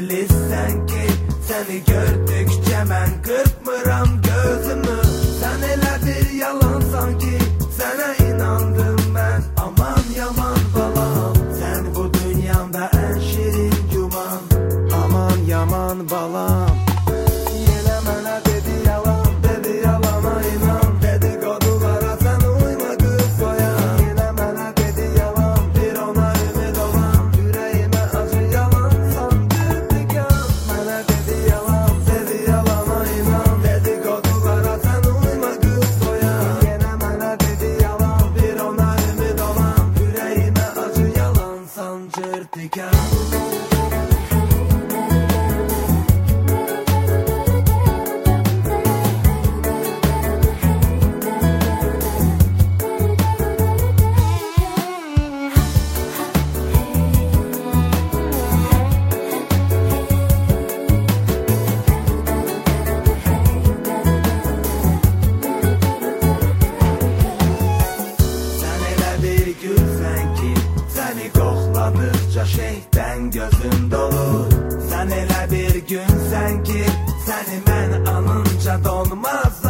bilirsən ki, səni gördükcə mən qırpmıram gözümü. Sən elə bir yalansan ki, sənə inandım mən. Aman yaman balam, sən bu dünyamda ən şirin güman. Aman yaman balam, yenə mənə dedi yalan, dedi yalana inan. Dedikodulara sən uyma qız soyan. Yenə mənə dedi yalan, bir ona ümid olan. Ürəyimə acı yalan sandırdıqan. Mənə dedi yalan, dedi yalana inan. Dedikodulara sən uyma qız soyan. Yenə mənə dedi yalan, bir ona ümid olan. Ürəyimə acı yalan sancırdıqan. Səni qoxladıqca şeydən gözüm dolur. Sən elə bir günsən ki, səni mən anınca donmaz